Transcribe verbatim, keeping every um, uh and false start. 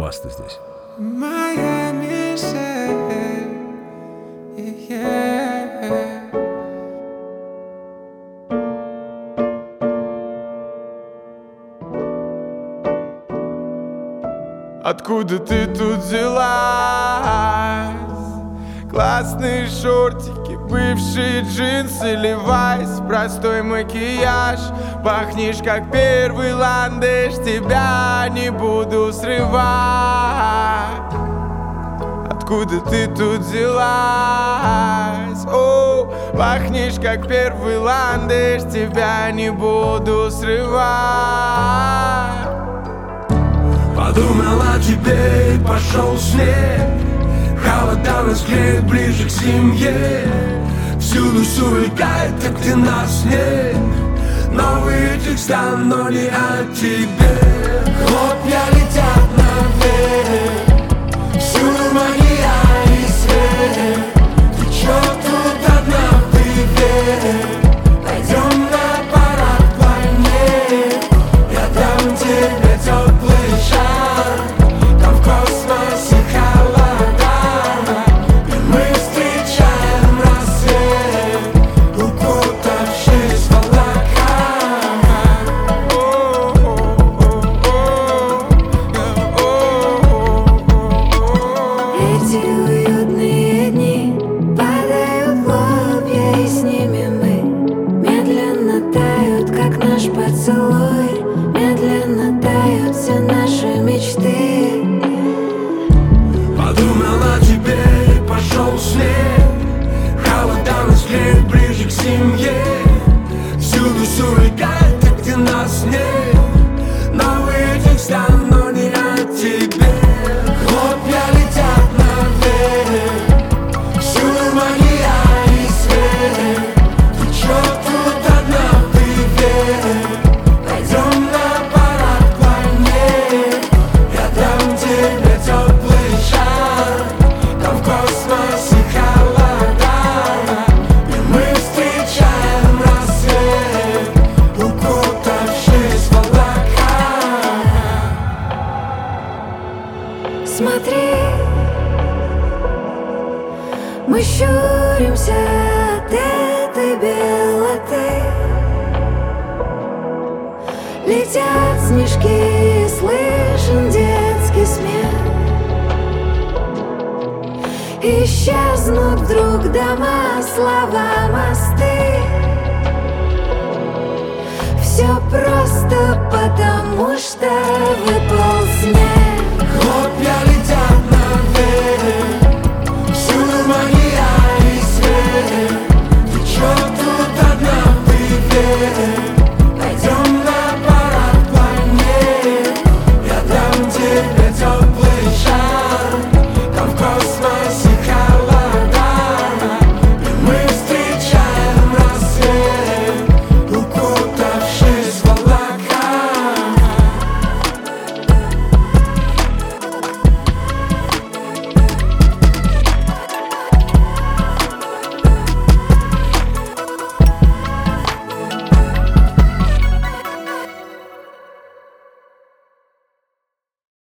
Баста здесь. Моя миссия, yeah. Откуда ты тут взялась? Классные шортики, бывшие джинсы, левайс, простой макияж. Пахнешь как первый ландыш, тебя не буду срывать. Откуда ты тут взялась? О, пахнешь как первый ландыш, тебя не буду срывать. Подумал о тебе и пошел снег. Холода нас греет ближе к семье. Всюду сувлекает, как ты нас нет. Новые текста, но не о тебе. Хлопья летят наверх. Всюду магия и свет. Ты чё тут одна в привет? Пойдем на парад планет. Я дам тебе теплый шар. Там в космосе холода. И мы встречаем рассвет, укутавшись в облака. Эти уютные дни падают хлопья, и с ними мы медленно тают, как наш поцелуй. Медленно тают все наши мечты. Подумал о тебе и пошел снег. Холода нас греет ближе к семье. Всюду сувлекает, как ты нас нет. Новые текста, но не о тебе. Хлопья летят наверх. Всюду магия и свет. Ты чё тут одна в привет? Пойдем на парад планет. Я дам тебе теплый шар. Там в космосе холода. И мы встречаем рассвет, укутавшись в облака. Смотри, мы щуримся от этой белоты. Летят снежки, слышен детский смех. Исчезнут вдруг дома, слова, мосты. Все просто потому, что выпал снег.